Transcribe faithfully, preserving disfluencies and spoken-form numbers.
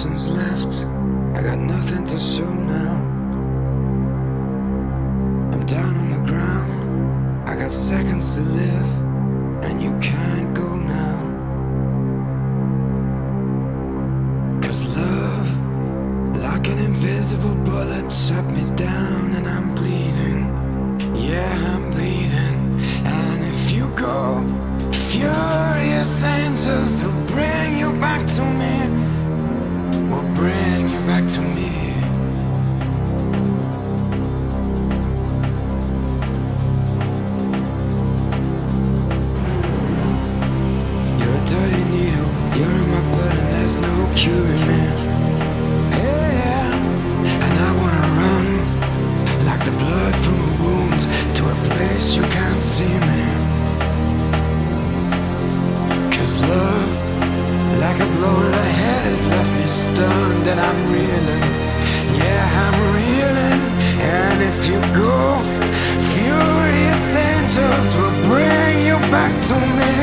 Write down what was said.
lessons left. I got nothing to show now. I'm down on the ground. I got seconds to live, and you can't go now. 'Cause love, like an invisible bullet, shut me down, and I'm bleeding. Yeah, I'm bleeding. And if you go, furious angels will bring you back to me. Will bring you back to me. You're a dirty needle, you're in my blood, and there's no curing me. Hey, yeah, and I wanna run like the blood from a wound to a place you can't see me. 'Cause love, like a blow to the head, has left me stunned, and I'm reeling. Yeah, I'm reeling. And if you go, furious angels will bring you back to me.